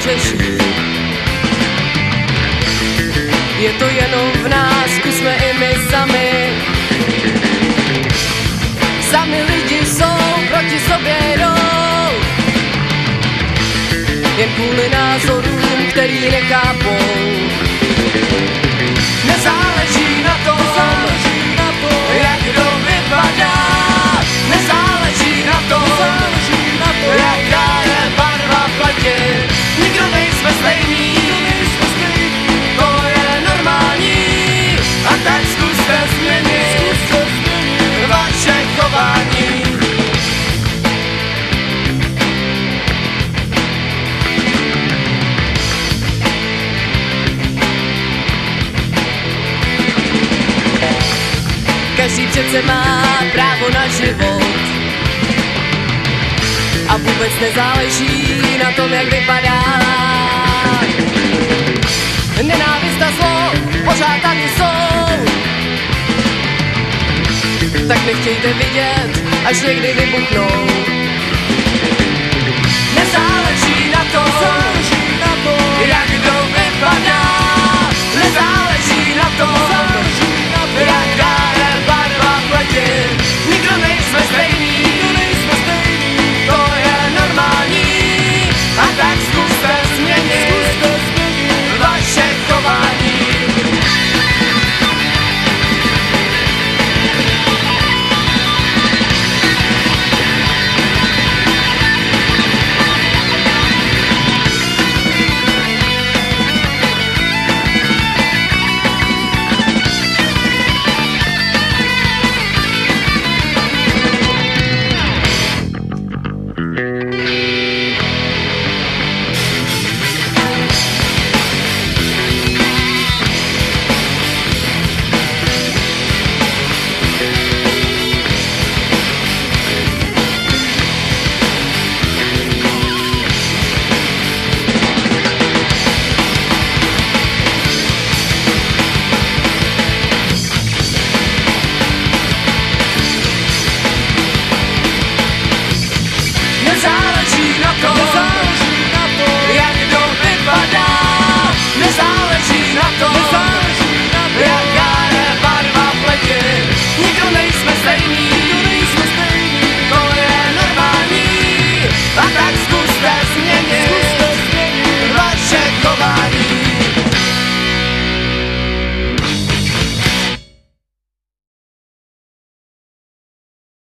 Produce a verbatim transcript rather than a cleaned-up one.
řeší. Je to jenom v nás, zkusme i my sami. Sami lidi jsou, proti sobě jdou, jen kvůli názorům, který nechápou. Nezáleží na tom, nezáleží na tom, jak kdo vypadá. Nezáleží na tom, nezáleží na tom, jaká je barva pleti. Nikdo nejsme stejný, to je normální. A tak zkuste změnit vaše chování. Každý přece má právo na život a vůbec nezáleží na tom, jak vypadá. Nenávist a zlo pořád tady jsou, tak nechtějte vidět, až někdy vybuchnou. Nezáleží na tom, nezáleží na tom, jak kdo vypadá. Nezáleží na tom,